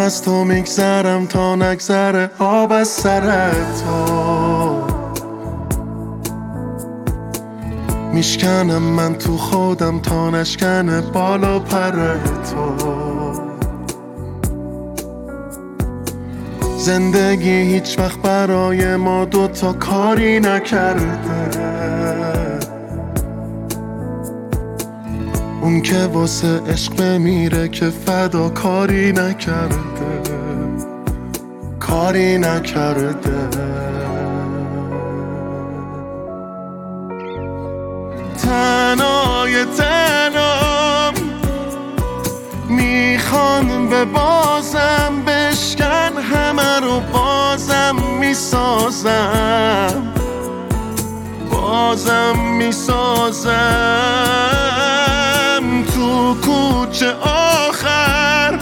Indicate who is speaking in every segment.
Speaker 1: از تو میگذرم تا نگذره آب از سر تو. میشکنم من تو خودم تا نشکنه بالا پر تو. زندگی هیچ وقت برای ما دوتا کاری نکرده. اون که واسه عشق بمیره که فدا کاری نکرده، کاری نکرده. تنهای تنام میخوان به بازم بشکن همه رو بازم میسازم، بازم میسازم. تو کوچه آخر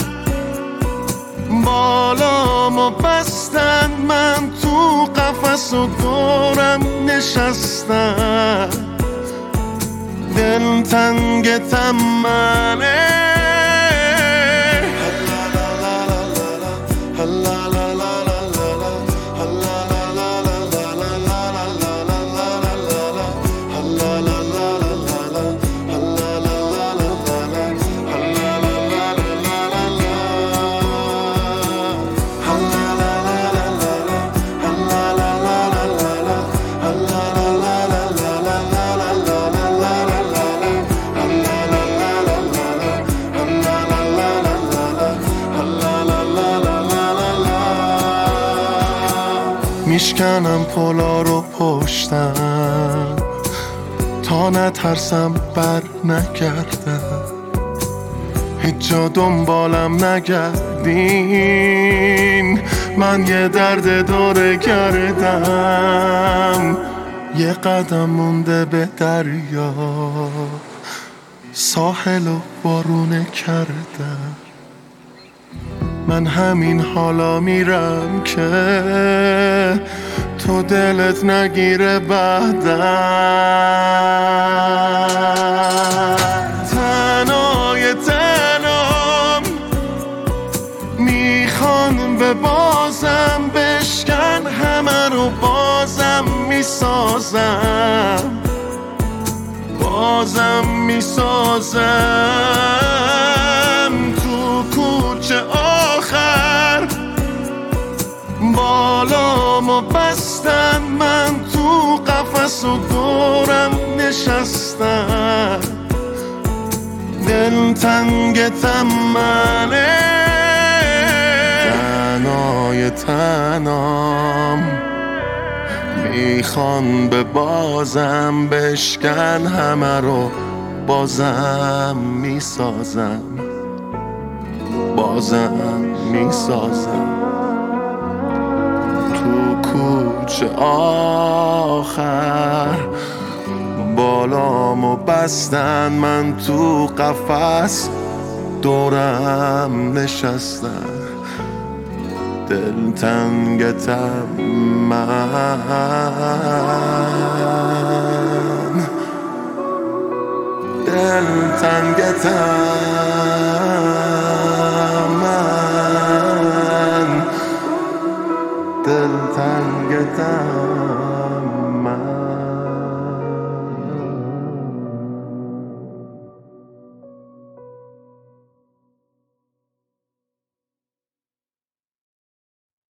Speaker 1: بالامو بستن، من تو قفس و دورم نشستن. دل تنگتم منه، میشکنم پلا رو پشتم تا نترسم بر نگردم. هیچ جا دنبالم نگردین، من یه درد دور گردم. یه قدم مونده به دریا، ساحل و بارونه کردم. من همین حالا میرم که تو دلت نگیره بعدم. تنهای تنام میخوان به بازم بشکن همه رو بازم میسازم، بازم میسازم. تو کوچه آخر بالامو بستن، من تو قفس و دورم نشستن. دل تنگتم منه، تنهای تنام میخوان به بازم بشکن همه رو بازم میسازم، بازم میسازم. تو کوچه آخر بالامو بستن، من تو قفس دورم نشستن. دل تنگتم من، دل تنگتم من، دل تنگتم.